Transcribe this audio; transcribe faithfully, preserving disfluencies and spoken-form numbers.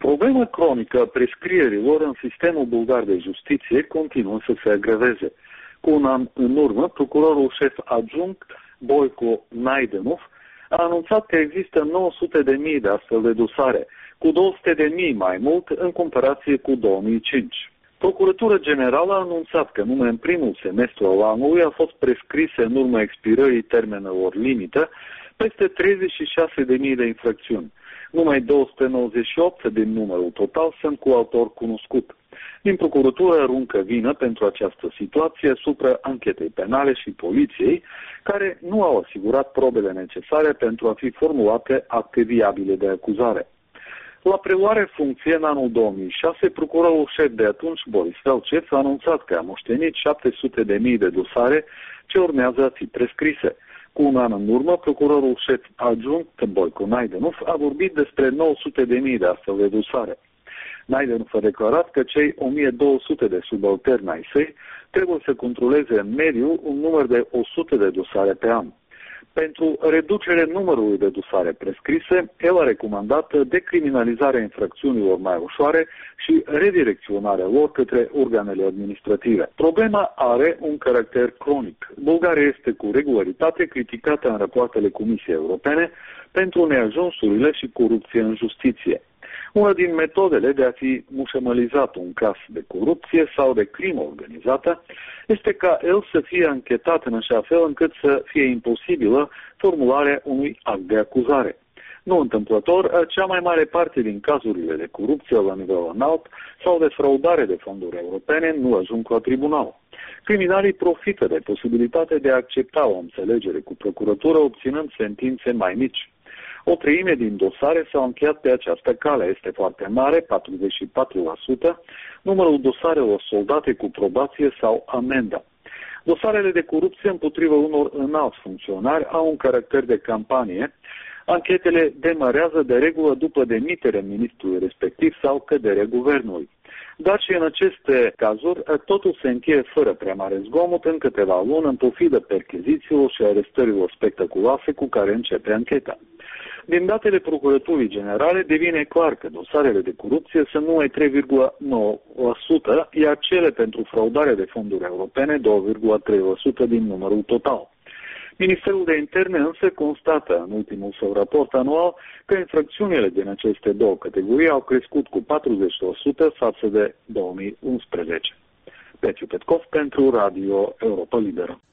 Problema cronică a prescrierilor în sistemul bulgar de justiție continuă să se agraveze. Cu un an în urmă, procurorul șef adjunct Boico Naidenov a anunțat că există nouă sute de mii de astfel de dosare, cu două sute de mii mai mult în comparație cu două mii cinci. Procuratura Generală a anunțat că numai în primul semestru al anului a fost prescrise în urma expirării termenelor limită peste treizeci și șase de mii de infracțiuni. Numai două sute nouăzeci și opt din numărul total sunt cu autor cunoscut. Din procuratură aruncă vină pentru această situație asupra anchetei penale și poliției, care nu au asigurat probele necesare pentru a fi formulate acte viabile de acuzare. La preluare funcție în anul două mii șase, procurorul șef de atunci, Boris Velcev, a anunțat că a moștenit șapte sute de mii de dosare ce urmează a fi prescrise. Cu un an în urmă, procurorul șef adjunct Boico Naidenov a vorbit despre nouă sute de mii de astfel de dosare. Naidenov a declarat că cei o mie două sute de subalterni ai săi trebuie să controleze în mediu un număr de o sută de dosare pe an. Pentru reducerea numărului de dosare prescrise, el a recomandat decriminalizarea infracțiunilor mai ușoare și redirecționarea lor către organele administrative. Problema are un caracter cronic. Bulgaria este cu regularitate criticată în rapoartele Comisiei Europene pentru neajunsurile și corupție în justiție. Una din metodele de a fi mușamalizat un caz de corupție sau de crimă organizată este ca el să fie anchetat în așa fel încât să fie imposibilă formularea unui act de acuzare. Nu întâmplător, cea mai mare parte din cazurile de corupție la nivel înalt sau de fraudare de fonduri europene nu ajung la tribunal. Criminalii profită de posibilitatea de a accepta o înțelegere cu procuratura obținând sentințe mai mici. O treime din dosare s-au încheiat pe această cale, este foarte mare, patruzeci și patru la sută, numărul dosarelor soldate cu probație sau amendă. Dosarele de corupție împotriva unor înalți funcționari au un caracter de campanie. Anchetele demarează de regulă după demiterea ministrului respectiv sau căderea guvernului. Dar și în aceste cazuri, totul se încheie fără prea mare zgomot în câteva luni în pofidă perchezițiilor și arestărilor spectaculoase cu care începe ancheta. Din datele Procuraturii Generale devine clar că dosarele de corupție sunt numai trei virgulă nouă la sută, iar cele pentru fraudare de fonduri europene doi virgulă trei la sută din numărul total. Ministerul de Interne însă constată în ultimul său raport anual că infracțiunile din aceste două categorii au crescut cu patruzeci la sută față de două mii unsprezece. Petriu Petkov pentru Radio Europa Liberă.